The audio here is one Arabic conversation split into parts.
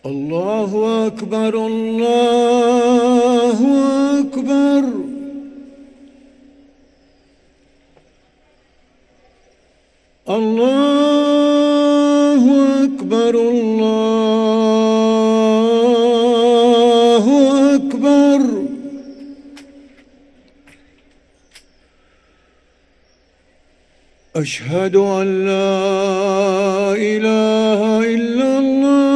الله أكبر الله أكبر. الله أكبر الله أكبر. أشهد أن لا إله إلا الله.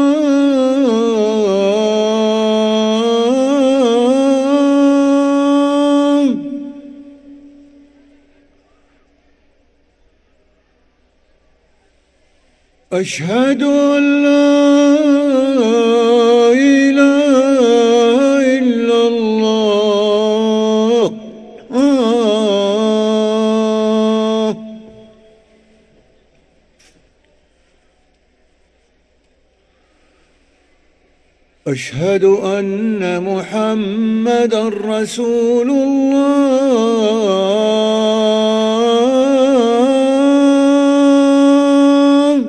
أشهد أن لا إله إلا الله. أشهد أن محمدًا رسول الله.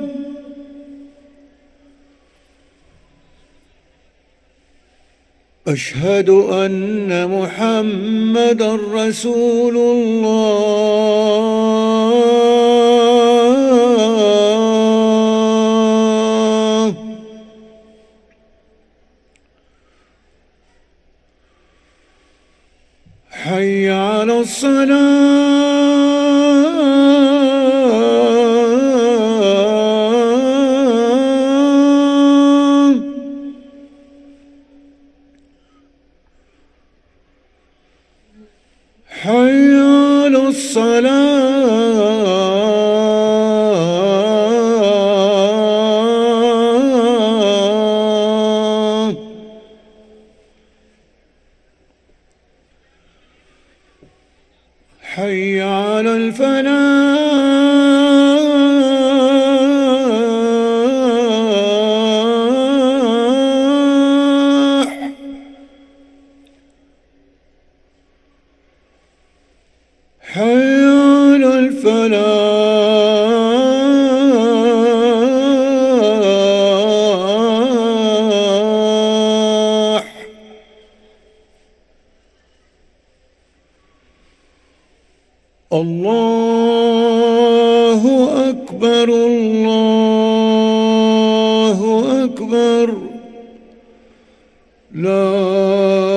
أشهد أن محمدًا رسول الله. حي على الصلاة. حي على الصلاة. حي على الفلاح. حي على الفلاح. الله أكبر الله أكبر. لا